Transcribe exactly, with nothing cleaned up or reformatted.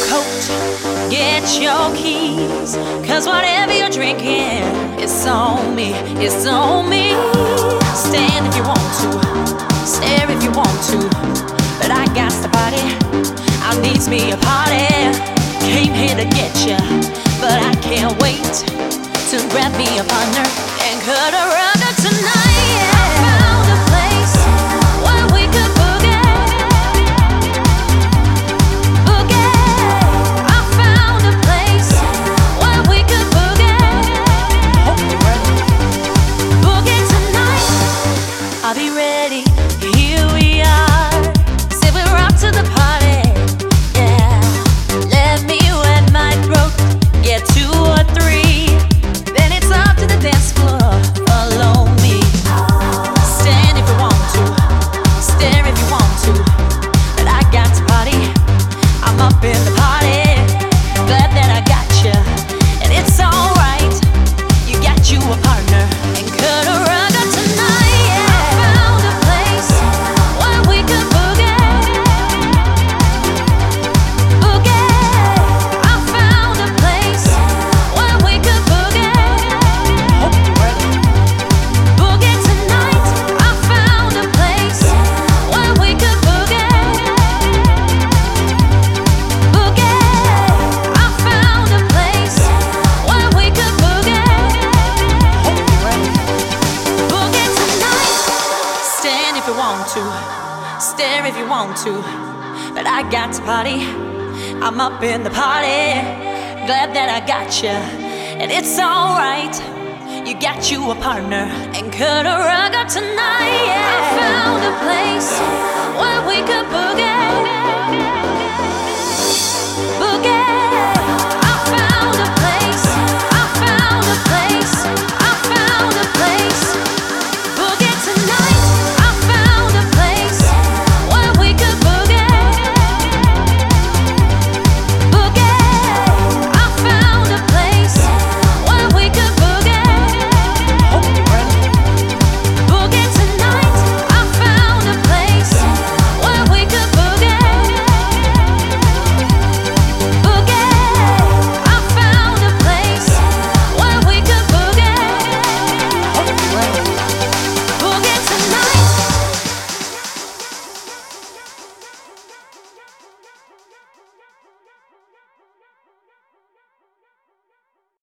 coat, get your keys, cause whatever you're drinking, it's on me, it's on me. Stand if you want to, stare if you want to, but I got the body, I needs me a party. Came here to get ya, but I can't wait to grab me a partner and cut a rug up tonight. I found a place where we could boogie. I'll be ready, here we are. Say we're off to the party, yeah. Let me wet my throat, get two or three. Then it's up to the dance floor, follow me. Stand if you want to, stare if you want to, but I got to party, I'm up in the party. Glad that I got you, and it's alright. You got you a partner, and cut a rug up tonight. If you want to, stare if you want to, but I got to party, I'm up in the party. Glad that I got you, and it's alright. You got you a partner, and cut a rug up tonight, yeah. I found a place where we could boogie.